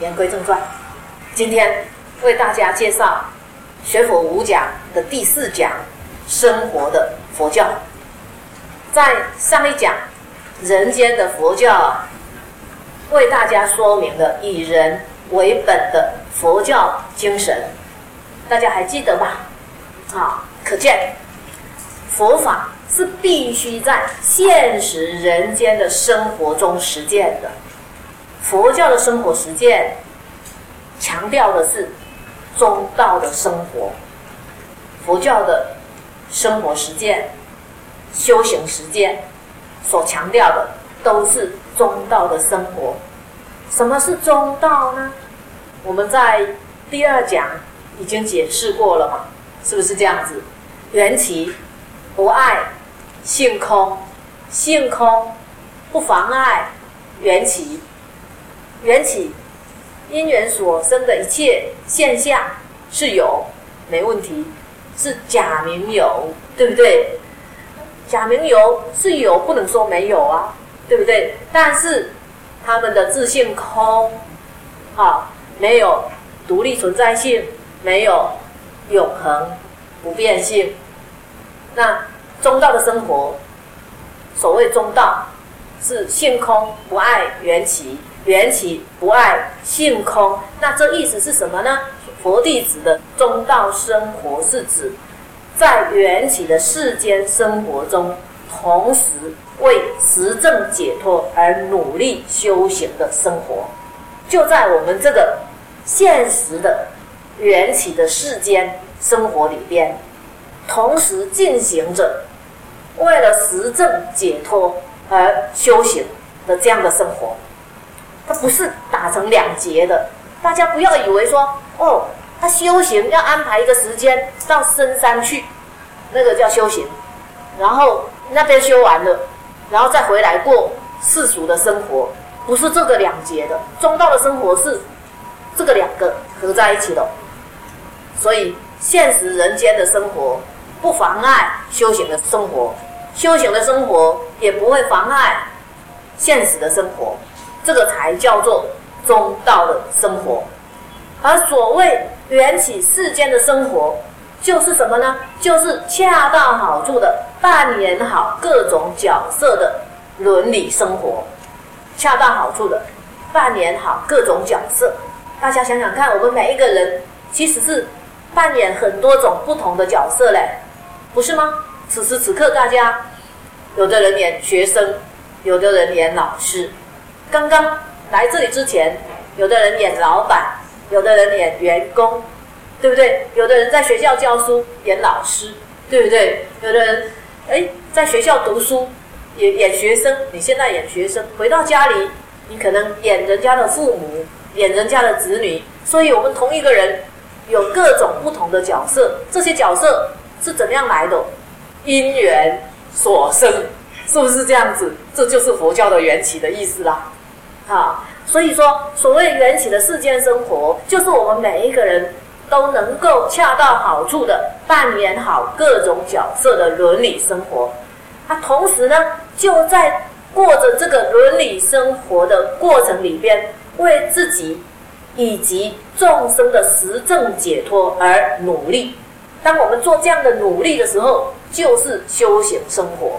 言归正传，今天为大家介绍学佛五讲的第4讲，生活的佛教。在上一讲人间的佛教为大家说明了以人为本的佛教精神，大家还记得吧？可见佛法是必须在现实人间的生活中实践的。佛教的生活实践强调的是中道的生活，佛教的生活实践、修行实践所强调的都是中道的生活。什么是中道呢？我们在第2讲已经解释过了嘛，是不是这样子？缘起不碍性空，性空不妨碍缘起，缘起因缘所生的一切现象是有，没问题，是假名有，对不对？假名有是有，不能说没有啊，对不对？但是他们的自性空，没有独立存在性，没有永恒不变性。那中道的生活，所谓中道是性空不碍缘起，缘起不碍性空。那这意思是什么呢？佛弟子的中道生活是指在缘起的世间生活中，同时为实证解脱而努力修行的生活。就在我们这个现实的缘起的世间生活里边，同时进行着为了实证解脱而修行的这样的生活。它不是打成2节的，大家不要以为说他修行要安排一个时间到深山去，那个叫修行，然后那边修完了，然后再回来过世俗的生活，不是这个2节的。中道的生活是这个2个合在一起的。所以现实人间的生活不妨碍修行的生活，修行的生活也不会妨碍现实的生活，这个才叫做中道的生活。而所谓缘起世间的生活就是什么呢？就是恰到好处的扮演好各种角色的伦理生活，恰到好处的扮演好各种角色。大家想想看，我们每一个人其实是扮演很多种不同的角色嘞，不是吗？此时此刻大家有的人演学生，有的人演老师，刚刚来这里之前有的人演老板，有的人演员工，对不对？有的人在学校教书演老师，对不对？有的人在学校读书也演学生，你现在演学生，回到家里你可能演人家的父母，演人家的子女。所以我们同一个人有各种不同的角色，这些角色是怎么样来的？因缘所生，是不是这样子？这就是佛教的缘起的意思啦。所以说所谓缘起的世间生活，就是我们每一个人都能够恰到好处的扮演好各种角色的伦理生活。同时呢，就在过着这个伦理生活的过程里边，为自己以及众生的实证解脱而努力。当我们做这样的努力的时候，就是修行生活。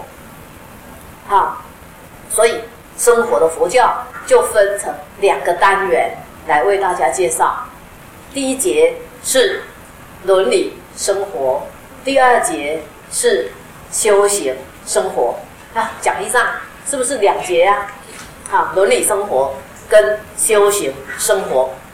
所以生活的佛教就分成2个单元来为大家介绍。第1节是伦理生活，第2节是修行生活。讲义上是不是2节啊？伦理生活跟修行生活。